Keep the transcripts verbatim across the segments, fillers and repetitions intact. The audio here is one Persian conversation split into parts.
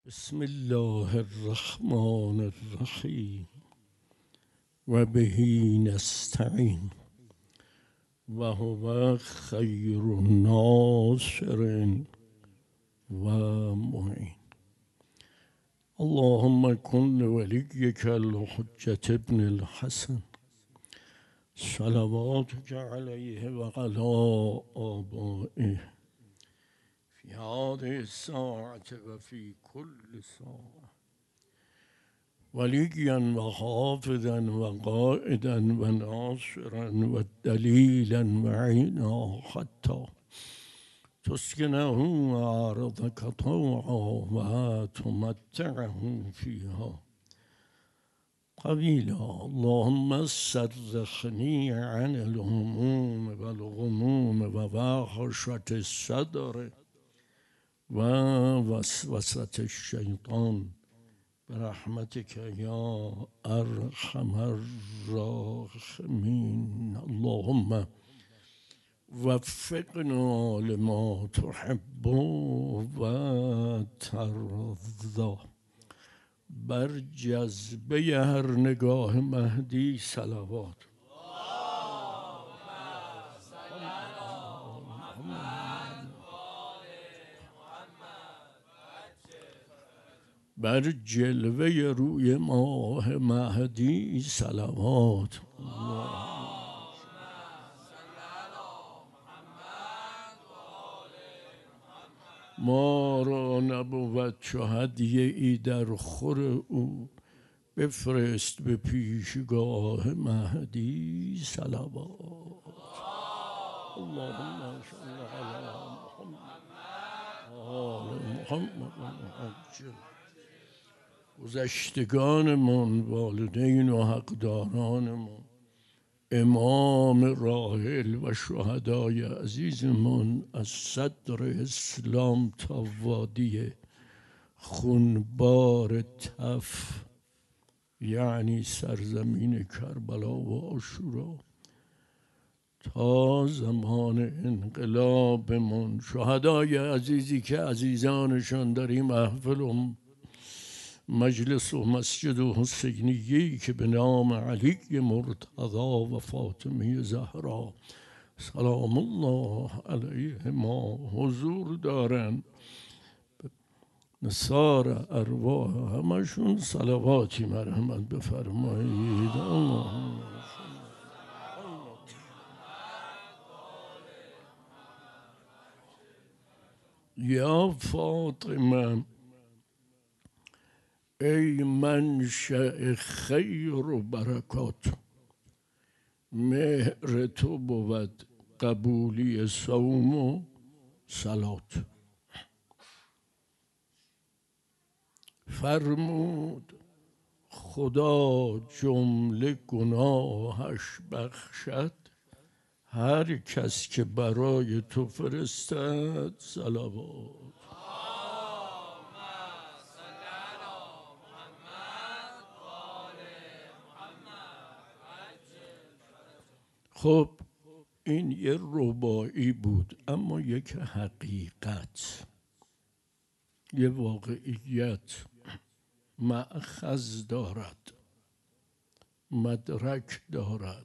بسم الله الرحمن الرحیم و به نستعین و هو خیر ناصر و معین. اللهم کن ولیک الحجة ابن الحسن صلواتک علیه و علی آبائه فی هذه الساعة و فی کل ساعة ولیا و حافظا و قائدا و ناصرا و دلیلا و عینا حتی تسکنه ارضک طوعا و تمتعه فیها طویلا. اللهم صرفنی عن الهموم و الغموم و وحشة الصدر و وسوسة الشیطان برحمتك یا ارحم الراحمین. اللهم وفقنا لما تحب و ترضى. بر جذبه هر نگاه مهدی صلوات. بر جلوه روی ماه مهدی صلوات. ما را نبود چو هدیه ای در خور او، بفرست به پیشگاه مهدی صلوات. اللهم صل علی محمد آل محمد. گذشتگانمان، والدین و حقدارانمان، امام راحل و شهدای عزیزمان از صدر اسلام تا وادی خونبار تف یعنی سرزمین کربلا و عاشورا تا زمان انقلابمان، شهدای عزیزی که عزیزانشان در این محفل و مجلس و مسجد و حسینیه‌ای که به نام علی مرتضی و فاطمه زهرا سلام الله علیهما حضور دارند، نثار ارواح همشون صلواتی مرحمت بفرمایید. اللهم یا فاطمه ای منشأ خیر و برکات، مهر تو بود قبولی صوم و صلات. فرمود خدا جمله گناهش بخشد هر کس که برای تو فرستد صلوات. خب این یه رباعی بود، اما یک حقیقت، یه واقعیت مأخذ دارد، مدرک دارد.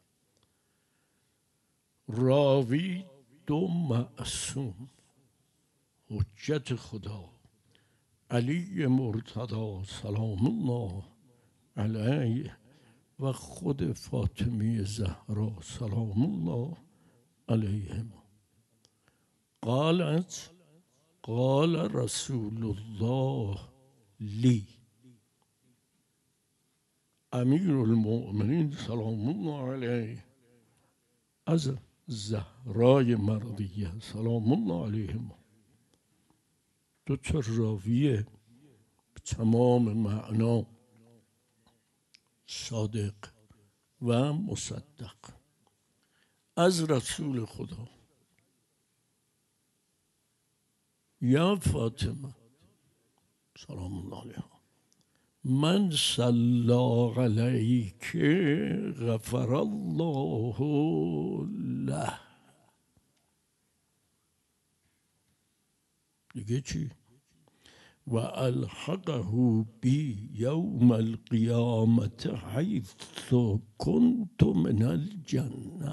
راوی دو معصوم، حجت خدا علی مرتضی سلام الله علیه و خود فاطمه زهرا سلام الله علیهما. قالت قال رسول الله لی، امیر المؤمنین سلام الله علیه از زهرای مرضیه سلام الله علیهما. دو تا راویه به تمام معنا صادق و مصدق از رسول خدا. یا فاطمه سلام الله علیها، من صلی علیک غفر الله له. دیگه چی؟ و الحقه بی یوم القیامت حیث کنت من الجنه.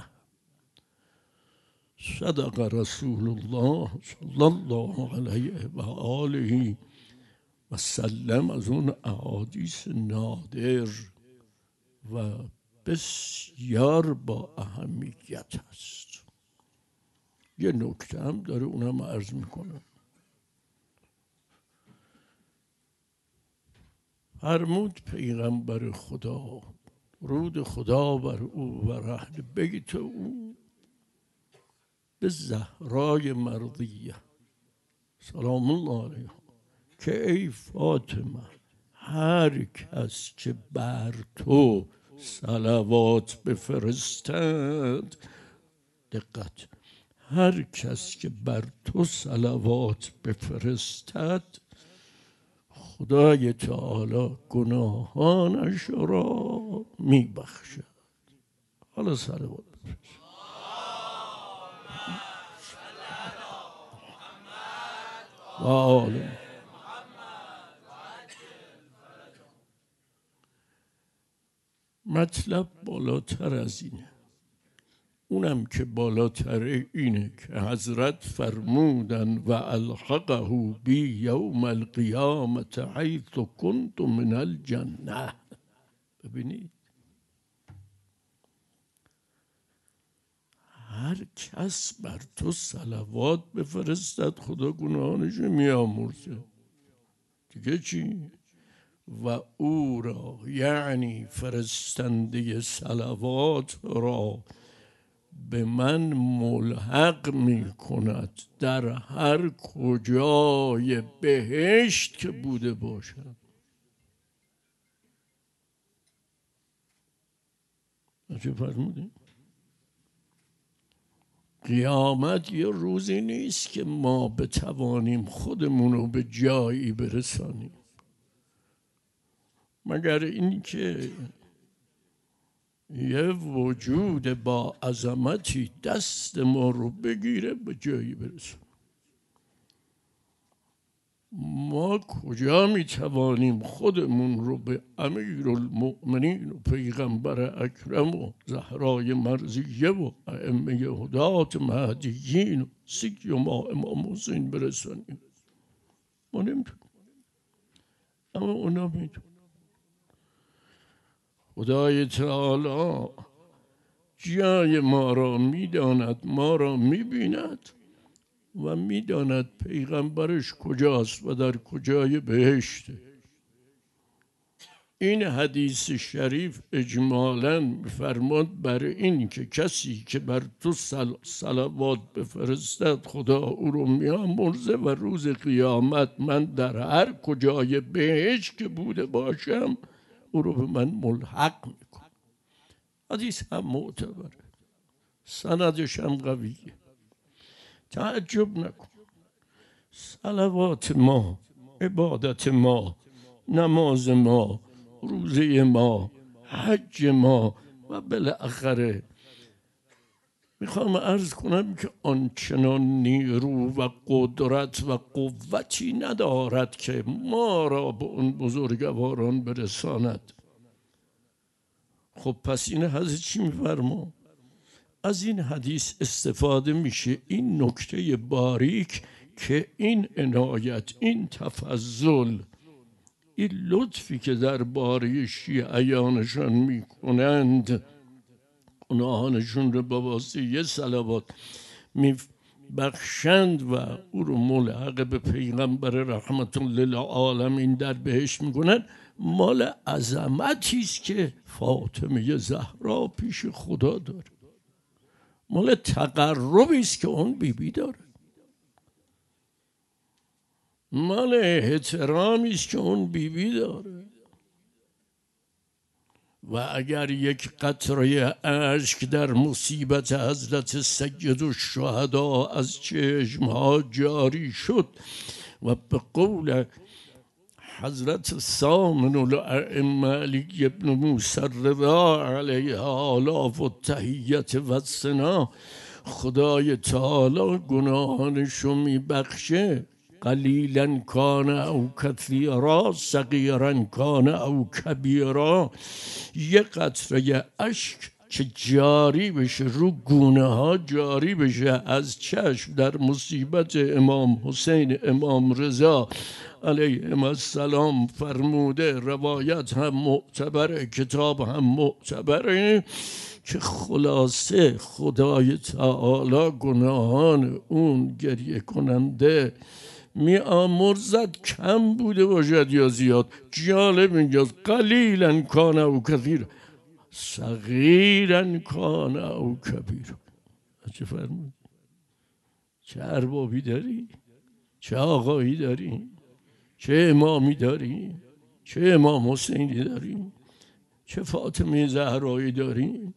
صدق رسول الله صلی الله علیه و آله و سلم. از اون احادیث نادر و بسیار با اهمیت هست. یه نکته هم داره، اونم عرض میکنم. فرمود پیغمبر خدا، درود خدا بر او و اهل بیت او، به زهرای مرضیه سلام الله علیها، که ای فاطمه، هر کس که بر تو صلوات بفرستد، دقت، هر کس که بر تو صلوات بفرستد، خدای تعالی گناهانش را میبخشد. حالا صلوات بفرست. و آل مطلب بالاتر از اینه. اونم که بالاتر اینه که حضرت فرمودن و الحقه بی یوم القیامت حیث کنت من الجنه. ببینید، هر کس بر تو صلوات بفرستد خدا گناهانش میامرزه. دیگه چی؟ و او را، یعنی فرستنده صلوات را، به من ملحق می کند در هر کجای بهشت که بوده باشد. چه فرمودیم؟ قیامت یه روزی نیست که ما بتوانیم خودمون رو به جایی برسانیم، مگر اینکه یه وجود با عظمتی دست ما رو بگیره به جایی برسه. ما کجا میتوانیم خودمون رو به امیرالمؤمنین و پیغمبر اکرم و زهرای مرضیه و ائمه هدات مهدیین و سیما امام حسین برسانیم؟ ما نمیتونیم، اما اونا میتونیم. خدای تعالی جای ما را میداند، ما را میبیند و میداند پیغمبرش کجاست و در کجای بهشته. این حدیث شریف اجمالاً میفرماد بر این که کسی که بر تو صلوات بفرستد خدا او رو میامرزه و روز قیامت من در هر کجای بهشت که بوده باشم او رو به من ملحق میکنم. حدیث هم معتبره، سندش هم قویه. تعجب نکن، صلوات ما، عبادت ما، نماز ما، روزه ما، حج ما و بالاخره میخوام عرض کنم که آنچنان نیرو و قدرت و قوتی ندارد که ما را به اون بزرگواران برساند. خب پس این حدیث چی میفرما؟ از این حدیث استفاده میشه این نکته باریک که این عنایت، این تفضل، این لطفی که در باره شیعیانشان میکنند، گناهانشون رو با واسطه صلوات میبخشند و او رو ملحق به پیغمبر رحمت للعالمین در بهشت میکنند، مال عظمتی است که فاطمه زهرا پیش خدا داره، مال تقربی است که اون بیبی داره، مال احترامی است که اون بیبی داره. و اگر یک قطره اشک در مصیبت حضرت سید الشهدا از چشمها جاری شد و به قول حضرت سامن الائمه علی ابن موسی الرضا علیه آلاف و تحیت و ثنا، خدای تعالی گناهانشو میبخشه، قلیلا کان او کثیرا صغیرا کان او کبیرا. یه قطره اشک که جاری بشه رو گونه ها جاری بشه از چشم در مصیبت امام حسین امام رضا علیهم السلام فرموده، روایت هم معتبره کتاب هم معتبره، که خلاصه خدای تعالی گناهان اون گریه کننده می آمرزد کم بوده باشد یا زیاد. جالب اینجاست قلیلا کان او کثیر صغیرا کان او کبیر. چه فرمود؟ چه اربابی داری؟ چه آقایی داری؟ چه امامی داری؟ چه امام حسینی داری؟ چه فاطمه زهرایی داری؟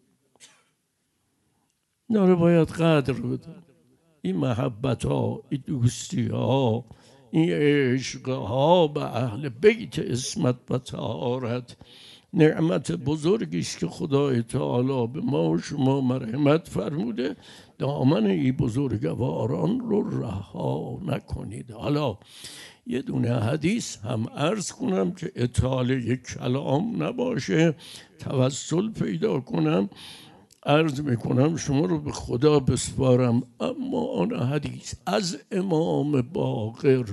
اینا رو باید قدر بده. این محبت ها، این دوستی ها، این عشق ها به اهل بیت عصمت و طهارت نعمت بزرگی است که خدای تعالی به ما و شما مرحمت فرموده. دامن این بزرگواران رو رها نکنید. حالا یه دونه حدیث هم عرض کنم که اطاله کلام نباشه، توسل پیدا کنم. عرض میکنم شما رو به خدا بسپارم. اما آن حدیث از امام باقر،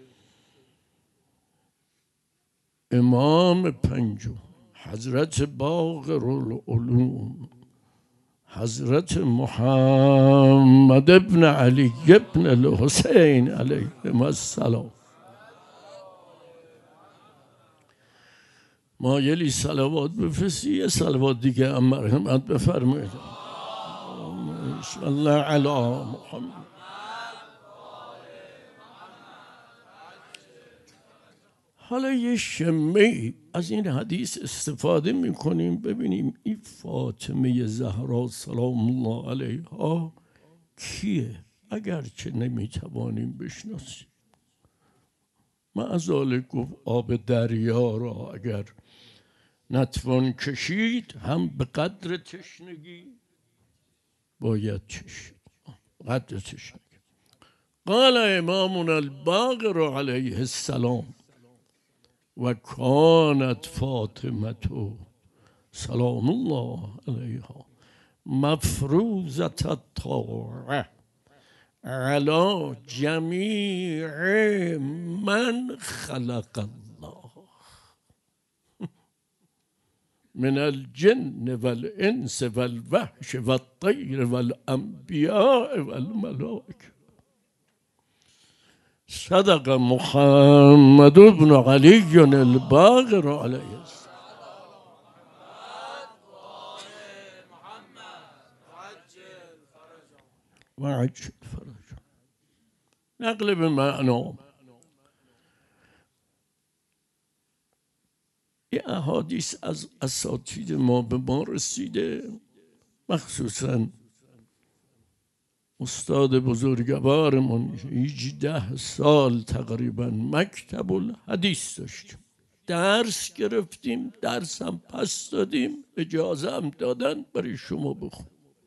امام پنجم، حضرت باقر العلوم، حضرت محمد ابن علی ابن الحسین علیهم السلام. مایلی صلوات بفرستی، یه صلوات دیگه هم مرحمت بفرمایید. بسم الله علی محمد. حالا یه شمه از این حدیث استفاده میکنیم ببینیم این فاطمه زهرا سلام الله علیها کیه، اگرچه نمیتوانیم بشناسیم. معذالک گفت آب دریا را اگر نتوان کشید هم به قدر تشنگی باید چشید. قدر تشنگی. قال امامنا الباقر علیه السلام و کانت فاطمه سلام الله علیها مفروضة الطاعه علی جمیع من خلق الله من الجن والانس والوحش والطیر والانبیاء والملائکه. صدق محمد بن علی الباقر علیه السلام. و عجل فرج. نقل به معنا این احادیث از اساتید ما به ما رسیده، مخصوصا استاد بزرگوارمون هجده سال تقریبا مکتب الحدیث داشتیم، درس گرفتیم، درس هم پس دادیم، اجازه هم دادن برای شما بخون.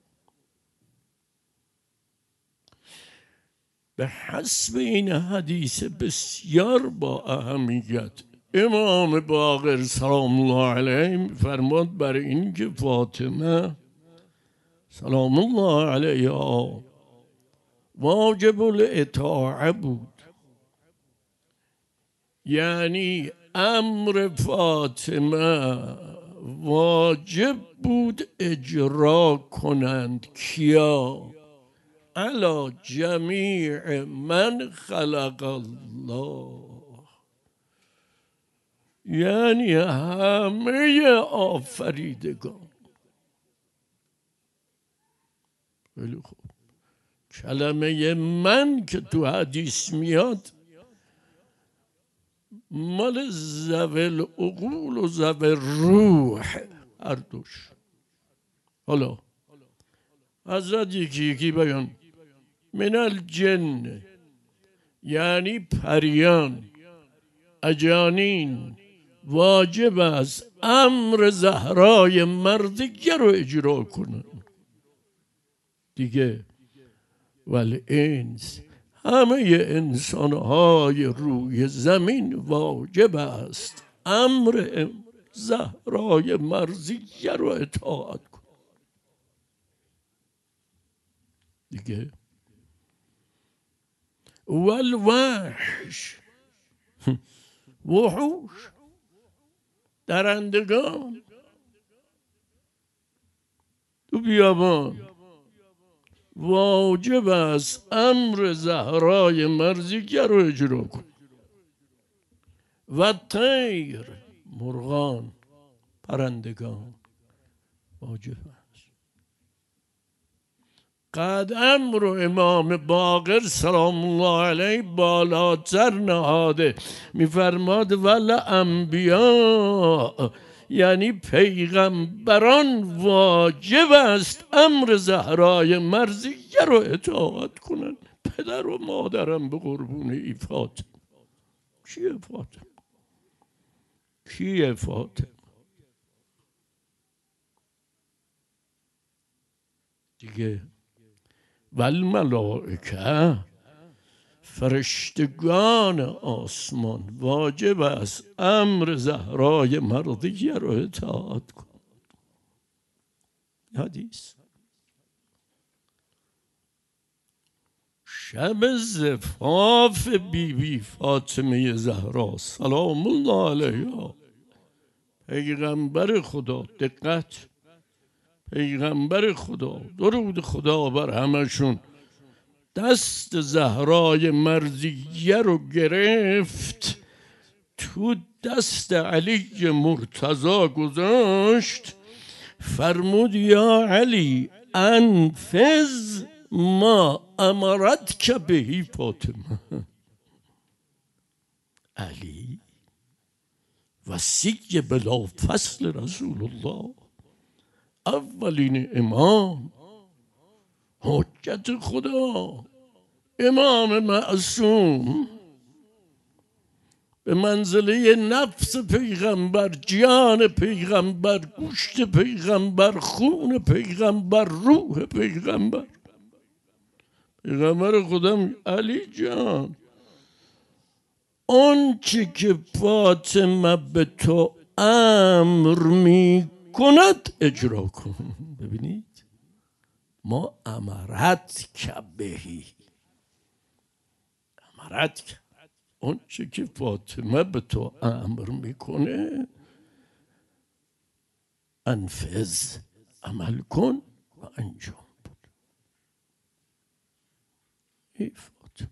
به حسب این حدیث بسیار با اهمیت امام باقر سلام الله علیه فرمود برای اینکه فاطمه سلام الله علیها واجب الاطاعه بود، یعنی امر فاطمه واجب بود اجرا کنند. کیا؟ علی جمیع من خلق الله، یعنی همه آفریدگان. خیلی خوب. کلمه من که تو حدیث میاد مال ذوی العقول و ذوی الروح هر دوش. حالا حضرت یکی یکی بیان. من الجن یعنی پریان اجانین واجب است امر زهرای مردیه رو اجرا کنن دیگه. والانس همه انسانهای روی زمین واجب است امر زهرای مرضیه رو اطاعت کن. دیگه والوحش، وحوش، درندگان تو بیابان واجب است امر زهرای مرضیه رو اجرا کن. و طیر، مرغان، پرندگان واجب است. قد امر امام باقر سلام الله علیه بالاتر نهاده، میفرماد ول انبیا، یعنی پیغمبران واجب است امر زهرای مرضیه رو اطاعت کنن. پدر و مادرم به قربون ای فاطمه. کیه فاطمه؟ کیه فاطمه؟ دیگه والملائکه، فرشتگان آسمان واجب است امر زهرای مرضیه رو اطاعت کن. حدیث شب زفاف بی بی فاطمه زهرا سلام الله علیها، پیغمبر خدا، دقت، پیغمبر خدا درود خدا بر همشون، دست زهرای مرضیه رو گرفت تو دست علی مرتضی گذاشت، فرمود یا علی انفذ ما امرت که بهی فاطمه. علی وصی بلا فصل رسول الله، اولین امام، حجت خدا، امام معصوم، به منزله نفس پیغمبر، جان پیغمبر، گوشت پیغمبر، خون پیغمبر، روح پیغمبر، پیغمبر خودم علی جان، اون چی که فاطمه به تو امر می کند اجرا کن. ببینید ما امرت که بهی، امرت که اون چی که فاطمه به تو امر میکنه انفذ، عمل کن و انجام بده. ای فاطمه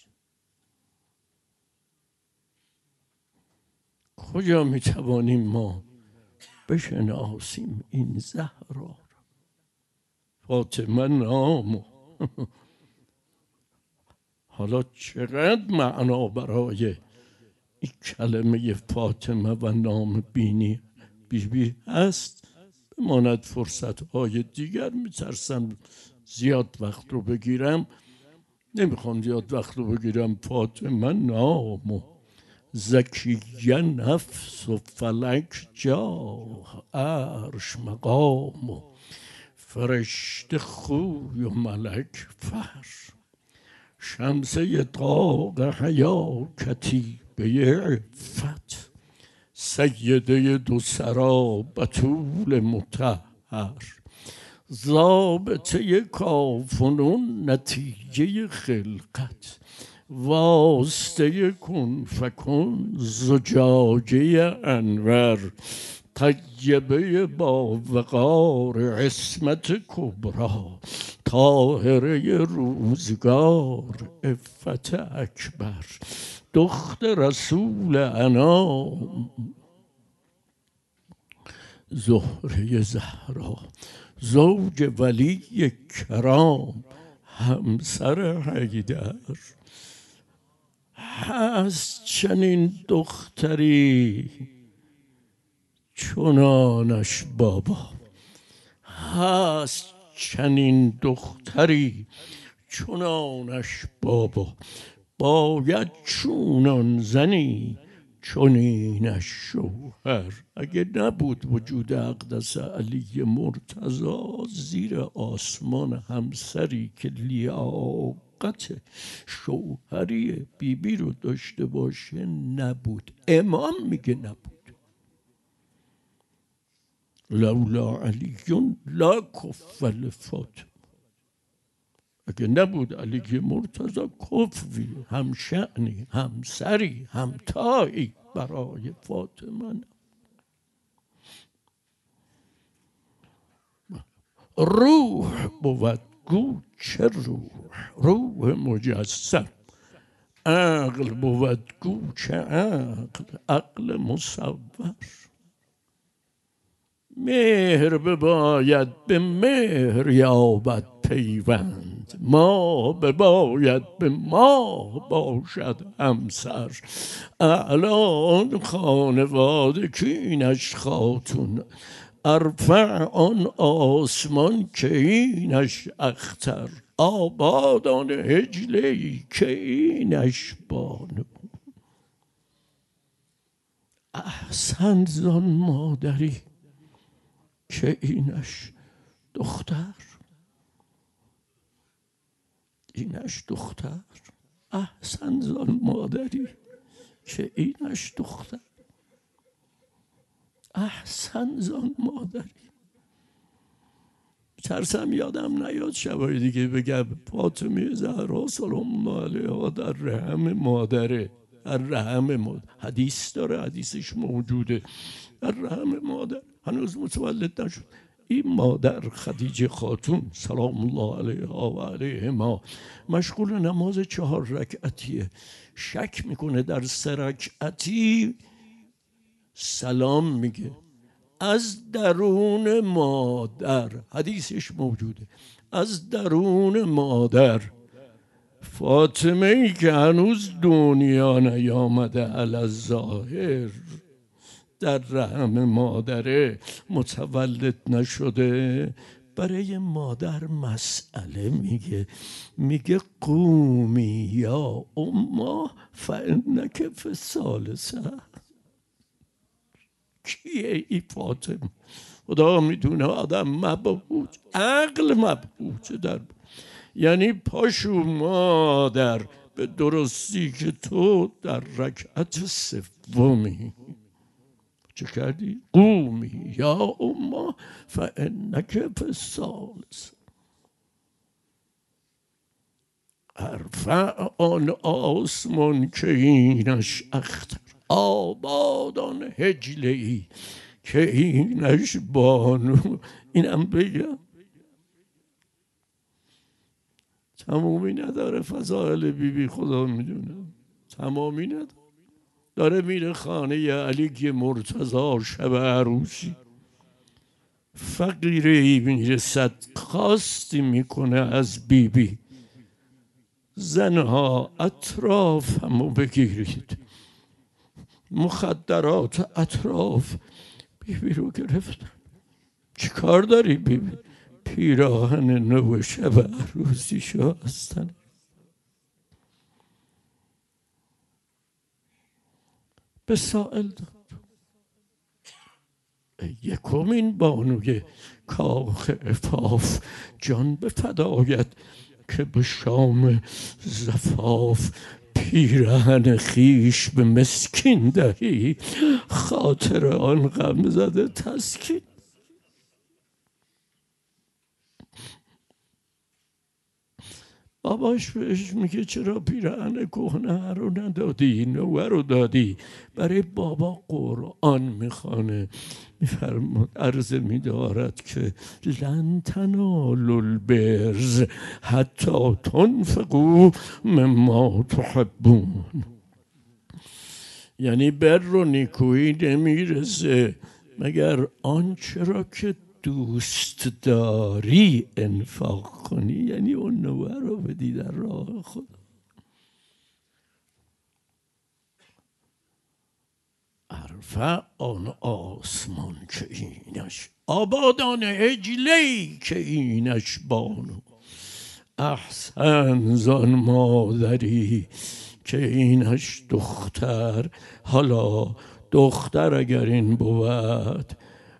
کجا میتوانیم ما بشناسیم این زهرا؟ فاطمه نام حالا چقدر معنا برای این کلمه فاطمه و نام بینی بی بی هست. بماند فرصت های دیگر، میترسم زیاد وقت رو بگیرم، نمیخوام زیاد وقت رو بگیرم. فاطمه نام زکیه نفس و فلک جاه، عرش مقام و فرشته خوی و ملک فر، شمسه طاق حیا کتیبه عفت، سیده دو سرا بتول مطهر، ضابطه کافنون نتیجه خلقت، واسطه کن فکن زجاجه انور، طیبه با وقار عصمت کبرا، طاهره روزگار عفت اکبر، دخت رسول انام زهره زهرا، زوج ولی کرام همسر حیدر. هست چنین دختری چنانش بابا، هست چنین دختری چنانش بابا، باید چونان زنی چنینش شوهر. اگه نبود وجود اقدس علی مرتضی، زیر آسمان همسری که لیاقت طاقت شوهری بیبی رو داشته باشه نبود. امام میگه نبود. لولا علیون لا کفل فاطمه، اگه نبود علی مرتضی کفوی، هم شأنی، هم سری، هم تایی برای فاطمه. روح بود گو چه روح؟ روح مجسم. عقل بود گو چه عقل؟ عقل مصور. مهر بباید به مهر یابد پیوند، ما بباید به ما باشد همسر. اعلان خانواده کینش خاتون، ارفع آن آسمان که اینش اختر. آبادان هجلی که اینش بانو، احسن زان مادری که اینش دختر. اینش دختر. احسن زان مادری که اینش دختر. احسن زان مادری. ترسم یادم نیاد شبای دیگه بگم فاطمه زهرا سلام الله علیها در رحم مادره. در رحم مادر. حدیث داره، حدیثش موجوده. در رحم مادر هنوز متولد نشد. این مادر خدیجه خاتون سلام الله علیها و علیهما مشغول نماز چهار رکعتیه. شک میکنه در سه رکعتی سلام میگه. از درون مادر، حدیثش موجوده، از درون مادر فاطمه ای که هنوز دنیا نیامده علی الظاهر، در رحم مادره متولد نشده، برای مادر مسئله میگه. میگه قومی یا اما فانک فی الثالثه. کیه ای فاطمه؟ خدا میدونه آدم مبهوت، عقل مبهوت در. یعنی پاشو مادر به درستی که تو در رکعت سومی چه کردی؟ قومی یا اما فانک فی الثالثه. ارفع آن آسمان که اینش اختر، آبادان هجلی که اینش بانو. اینم بگم تمامی نداره. فضائل بی بی خدا میدونه تمامی نداره. داره میره خانه علی مرتضی شب عروسی، فقیری میرسد خواستی میکنه از بی بی. زنها اطراف همو بگیرید. مخدرات اطراف بیبی رو گرفتن. چی کار داری بیبی؟ پیراهن نو شب عروسی شو هستن. به سائل داد. یکمین بانوی کاخ عفاف، جان به فدایت که به شام زفاف پیرهن خیش به مسکین دهی، خاطر آن غم زده تسکین. باباش بهش میگه چرا پیرهن کهنه رو ندادی، نوه رو دادی؟ برای بابا قرآن میخوانه، میفرماد عرض میدارد که لن تنالوا البر حتی تنفقوا مما تحبون. یعنی بر و نیکویی نمیرسه مگر آنچه را که دوست داری انفاق کنی. یعنی اون نوه رو بدی در راه خدا. ارفع آن آسمان که اینش، آبادان هجلی که اینش بانو. احسن زان مادری که اینش دختر. حالا دختر اگر این بود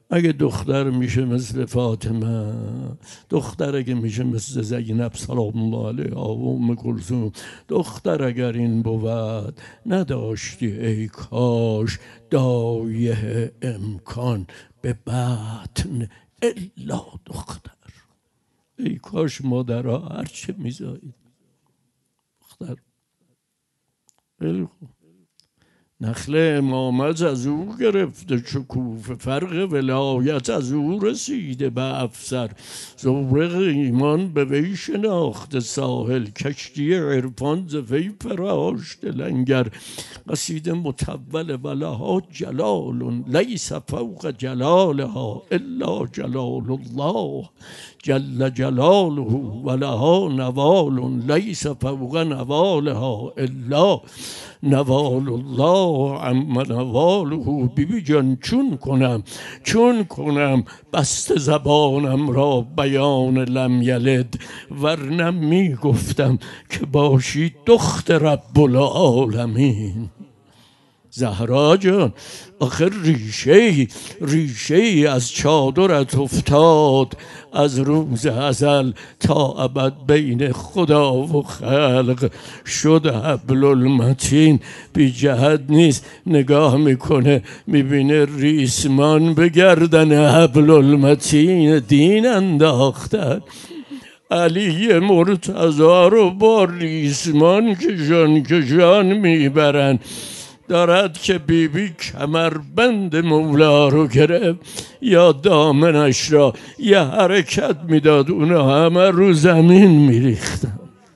اگه دختر میشه مثل فاطمه، دختر اگه میشه مثل زینب سلام الله علیها و ام کلثوم، دختر اگر این بود نداشتی ای کاش دایه امکان به بطن الا دختر. ای کاش مادرها هرچه میزایید دختر. خیلی خوب. نخل امامت از او گرفته شکوفه، فرق ولایت از او رسیده به افسر، زورق ایمان به وی شناخته ساحل، کشتی عرفان ز وی فراشته لنگر. قصیده مطول ولها جلال لیس فوق جلالها الا جلال الله جل جلاله، ولها نوال لیس فوق نوالها الا نوال الله عم نواله. بیبی جان چون کنم چون کنم بست زبانم را بیان لم یلد، ورنه می گفتم که باشی دختر رب العالمین. زهرا جان آخر ریشه ریشه ای از چادرت افتاد، از روز ازل تا ابد بین خدا و خلق شد حبل المتین. بی جهت نیست، نگاه میکنه میبینه ریسمان به گردن حبل المتین دین انداختن. علی مرتضی رو با ریسمان کشان کشان میبرن. دارد که بیبی بی کمربند مولا رو گرفت یا دامنش را یه حرکت میداد اونا همه رو زمین میریختن.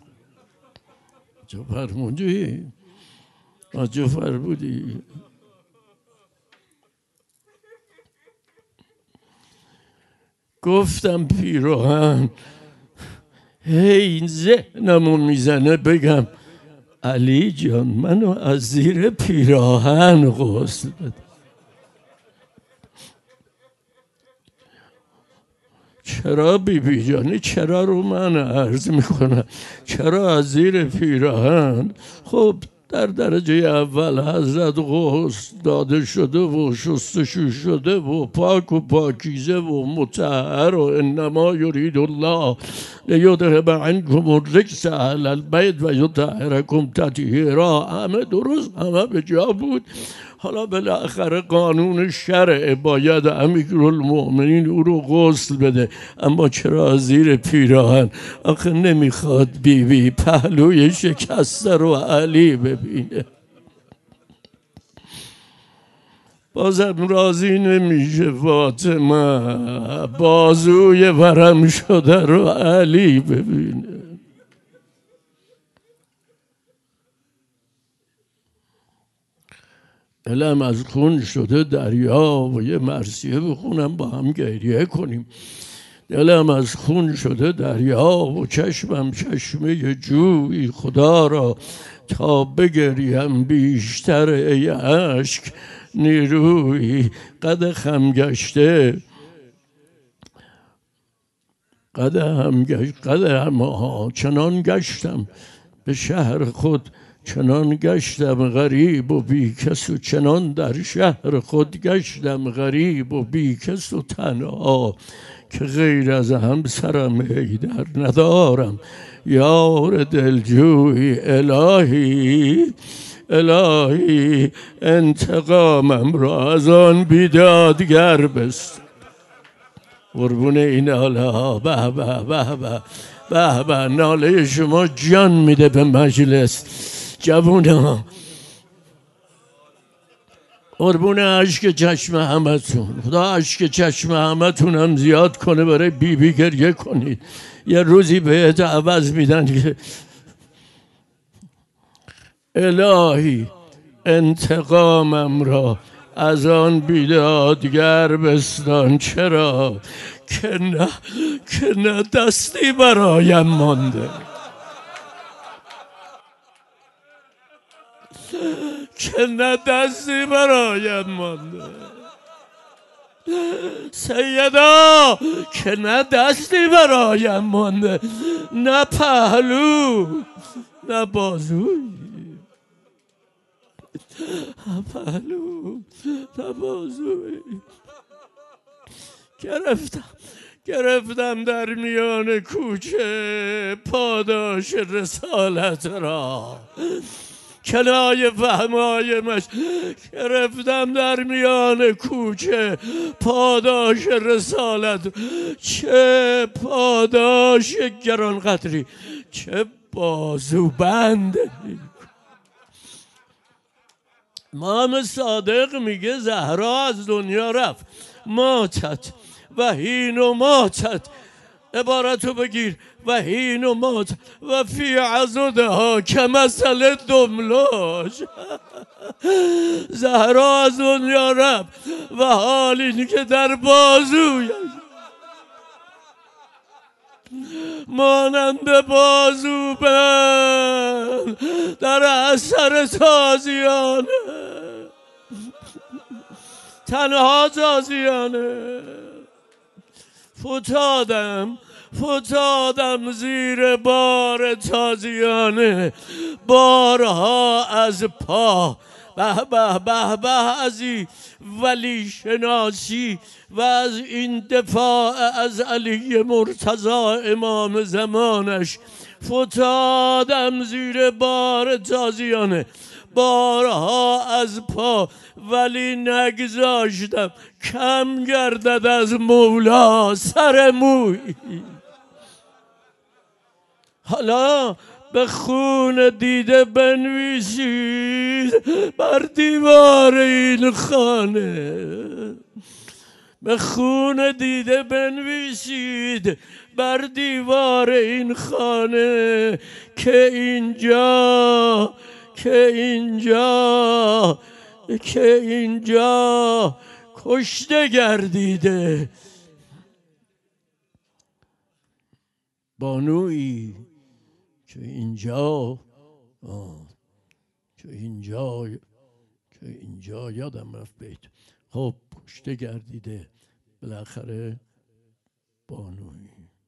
آجا فرمودی آجا فرمودی گفتم پیراهن هی ذهنمو میزنه بگم علی جان منو از زیر پیراهن غسل بده. چرا بی بی جانی چرا رو من عرض میکنم چرا از زیر پیراهن؟ خب در درجه اول حضرت غسل داده شده و شستشو شده و پاک و پاکیزه و مطهر و انما یرید الله لیذهب عنکم الرجس اهل البیت و یطهرکم تطهیرا. همه درست همه به جا بود. حالا بالاخره قانون شرع باید امیرالمؤمنین او رو غسل بده، اما چرا زیر پیراهن؟ آخه نمیخواد بیبی بی پهلوی شکسته رو علی ببینه. بازم راضی نمیشه فاطمه بازوی ورم شده رو علی ببینه. دلم از خون شده دریا و یه مرثیه بخونم با هم گریه کنیم. دلم از خون شده دریا و چشمم چشمه جویی، خدا را تا بگریم بیشتر ای عشق نیروی. قد خم گشته قد هم گشت قد هم چنان گشتم به شهر خود چنان گشتم غریب و بی کس و چنان در شهر خود گشتم غریب و بی کس و تنها که غیر از همسرم حیدر ندارم یار دلجوی. الهی الهی انتقامم را از آن بیدادگر بست. قربون این ناله ها به به به به به به ناله شما جان میده به مجلس. جوونا قربون عشق چشم همتون، خدا عشق چشم همتون هم زیاد کنه برای بی بی گریه کنید. یه روزی بهت عوض میدن که الهی انتقامم را از آن بیدادگر بستان. چرا که نه که نه دستی برایم مانده که نه دستی برایم مانده سیدا که نه دستی برایم مانده، نه پهلو نه بازوی، نه پهلو نه بازوی. گرفتم گرفتم در میان کوچه پاداش رسالت را، کنایه فهمایمش. گرفتم در میان کوچه پاداش رسالت، چه پاداش گرانقدری، چه بازوبند. امام صادق میگه زهرا از دنیا رفت، ماتت و هین و ماتت، عبارتو بگیر، و هین و ماتت و فی عضدها کمثل دملاج. زهرا از دنیا رفت و حال این که در بازویش مانند بازو بند در اثر تازیانه، تنها تازیانه. فتادم فتادم زیر بار تازیانه، بارها از پا. به به به به از این ولی شناسی و از این دفاع از علی مرتضی امام زمانش. فتادم زیر بار تازیانه، بارها از پا، ولی نگذاشتم کم گردد از مولا سر موی. حالا به خون دیده بنویسید بر دیوار این خانه، به خون دیده بنویسید بر دیوار این خانه که اینجا که اینجا که اینجا کشته گردیده بانویی، که اینجا که اینجا که اینجا یادم رفت بیت. خب کشته گردیده بالاخره بانویی.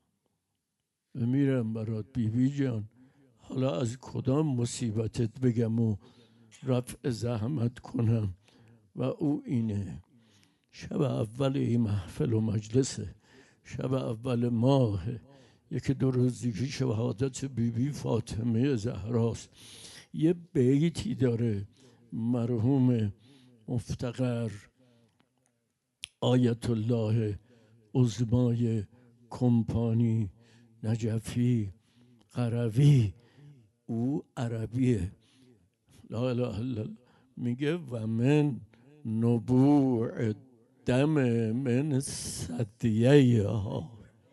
میرم برات بی بی جان، حالا از کدام مصیبتت بگم و رفع زحمت کنم؟ و او اینه: شب اول این محفل و مجلسه، شب اول ماه، یکی دو روزی که شهادت بی بی فاطمه زهراست. یه بیتی داره مرحوم مفتقر آیت الله عظمای کمپانی نجفی قروی، او عربیه، لا اله الا الله، میگه و من نبوع دم من صدیه ها.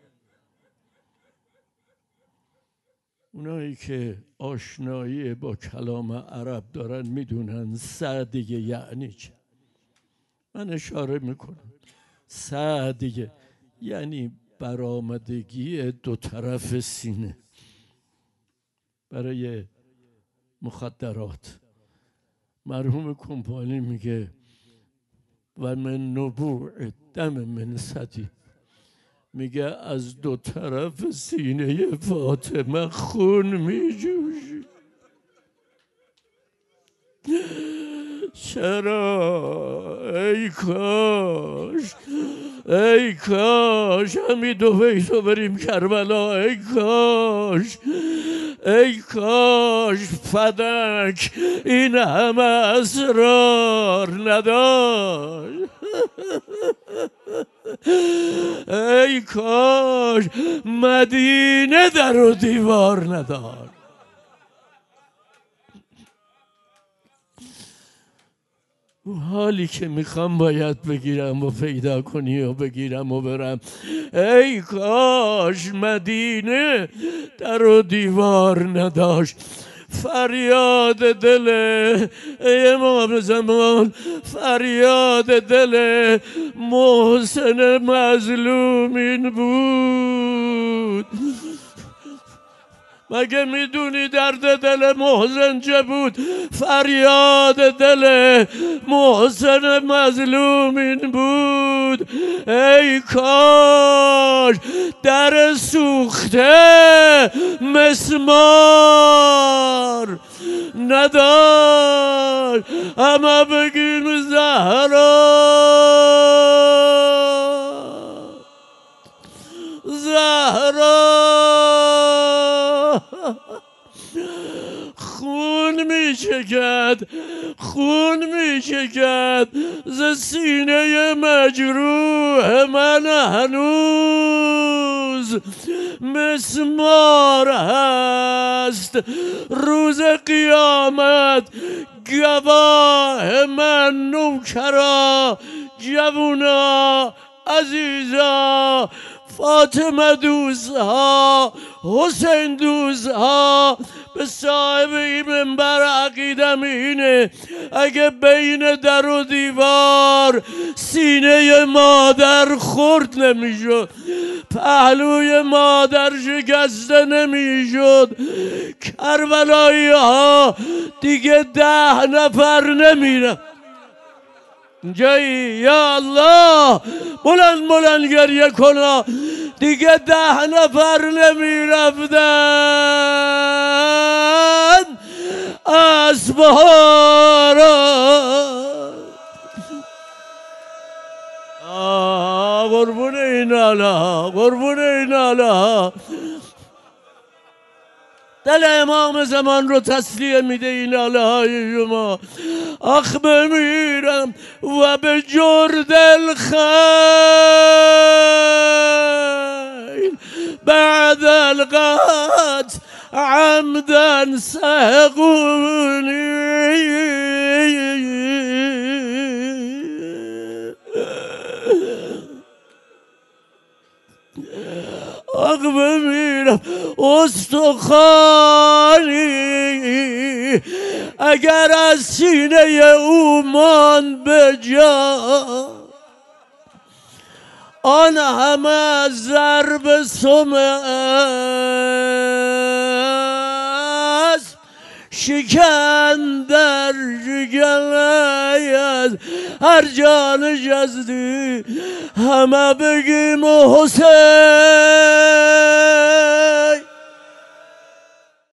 اونایی که آشنایی با کلام عرب دارن میدونن صدیه یعنی چه. من اشاره میکنم صدیه یعنی برآمدگی دو طرف سینه برای مخدرات. مرحوم کمپانی میگه و من نبوع دم من صدی، میگه از دو طرف سینه فاطمه خون میجوشی. چرا؟ ای کاش ای کاش همین دو بیتو بریم کربلا. ای کاش ای کاش فدک این همه اسرار نداشت. ای کاش مدینه در و دیوار نداشت. حالی که میخوام باید بگیرم و پیدا کنی و بگیرم و برم. ای کاش مدینه در و دیوار نداشت. فریاد دل ای امام زمان، فریاد دل محسن مظلوم این بود. مگه میدونی درد دل محسن چه بود؟ فریاد دل محسن مظلوم این بود. ای کاش در سوخته مسمار نداشت. اما بگیم زهرا سینه مجروح من هنوز مسمار هست. روز قیامت گواه من، نوکرا، جوونا، عزیزا، فاطمه دوزها، حسین دوزها، به صاحب این منبر عقیدم اینه اگه بین در و دیوار سینه مادر خورد نمیشد، پهلوی مادر شکسته نمیشد، کربلایی ها دیگه ده نفر نمیره جایی. یا الله بلند بلند گریه کنا، دیگه ده نفر نمی رفتن از بهارا. قربون این الله، قربون این الله. دل امام زمان رو تسلیه میده این آله های شما. آخ بمیرم و به جرد الخیل بعد القتل عمدا سهقونی. آخ بمیرم استخوانی اگر از سینه او مان به جا، آن همه از ضرب سم است شکن در جگرش هر جا نشستی همه بگیم حسین